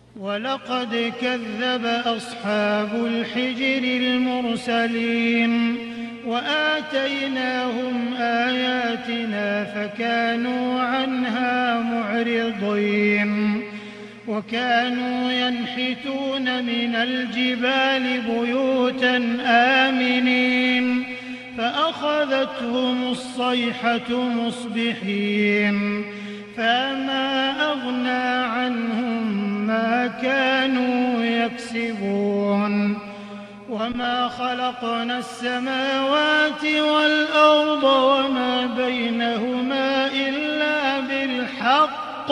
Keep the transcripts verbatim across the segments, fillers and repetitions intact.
ولقد كذب أصحاب الحجر المرسلين وآتيناهم آياتنا فكانوا عنها معرضين وكانوا ينحتون من الجبال بيوتا آمنين فأخذتهم الصيحة مصبحين فما أغنى عنهم ما كانوا يكسبون وما خلقنا السماوات والأرض وما بينهما إلا بالحق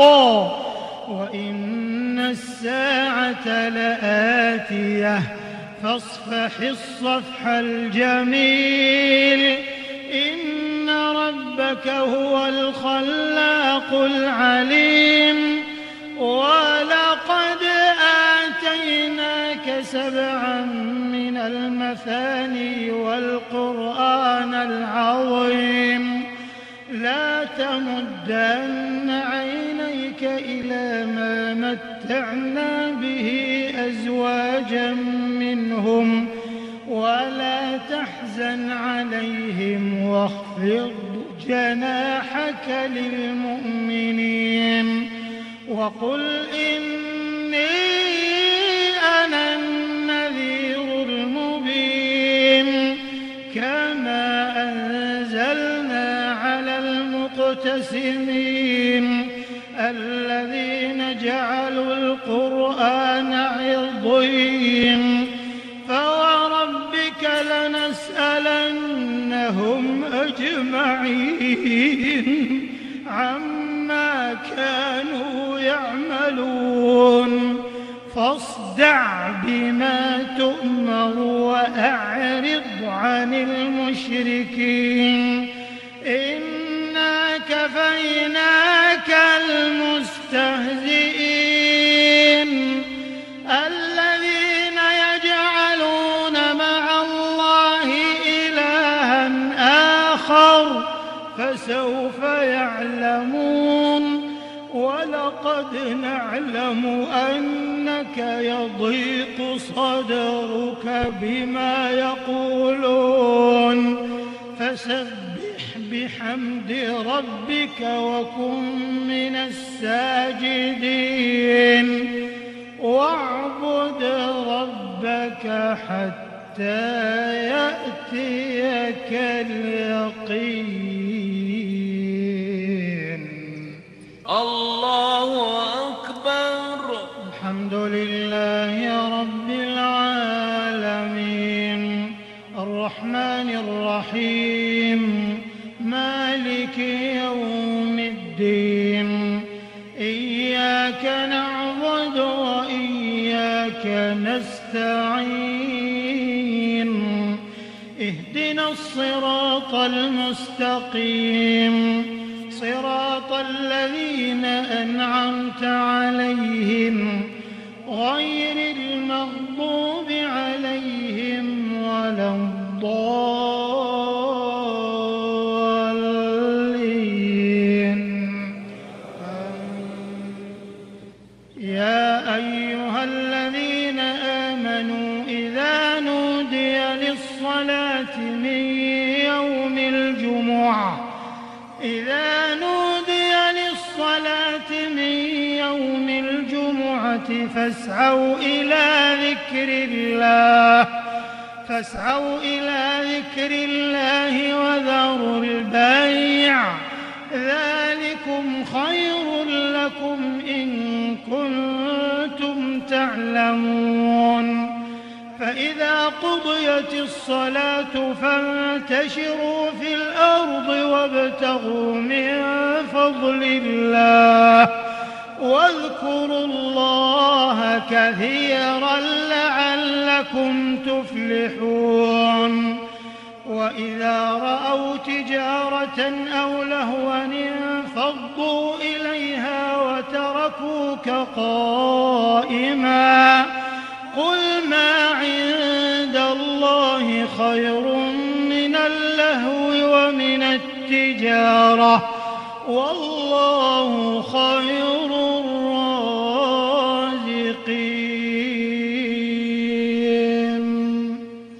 وإن الساعة لآتية فاصفح الصفح الجميل إن ربك هو الخلاق العليم ولقد آتيناك سبعا من المثاني والقرآن العظيم لا تمدن عينيك إلى ما متعنا به أزواجا منهم ولا تحزن عليهم واخفض جناحك للمؤمنين وقل إني أنا النذير المبين كما أنزلنا على المقتسمين الذين جعلوا القرآن عضين فوربك لنسألنهم أجمعين عما كانوا يعملون فاصدع بما تؤمر وأعرض عن المشركين إنا كفيناك المستهزئين الذين يجعلون مع الله إلها آخر فسوف يعلمون ولقد نعلم أنك يضيق صدرك بما يقولون فسبح بحمد ربك وكن من الساجدين واعبد ربك حتى يأتيك اليقين. الله أكبر. الحمد لله رب العالمين الرحمن الرحيم مالك يوم الدين إياك نعبد وإياك نستعين اهدنا الصراط المستقيم صراط الذين أنعمت عليهم غير المغضوب عليهم ولا الضالين. يا أيها الذين آمنوا إذا نودي للصلاة من يوم الجمعة إذا نودي للصلاة من يوم الجمعة فاسعوا إلى ذكر الله فاسعوا إلى ذكر الله وذروا البيع ذلكم خير لكم إن كنتم تعلمون. فإذا قضيت الصلاة فانتشروا في الأرض وابتغوا من فضل الله واذكروا الله كثيرا لعلكم تفلحون. وإذا رأوا تجارة أو لهوا انفضوا إليها وتركوك قائما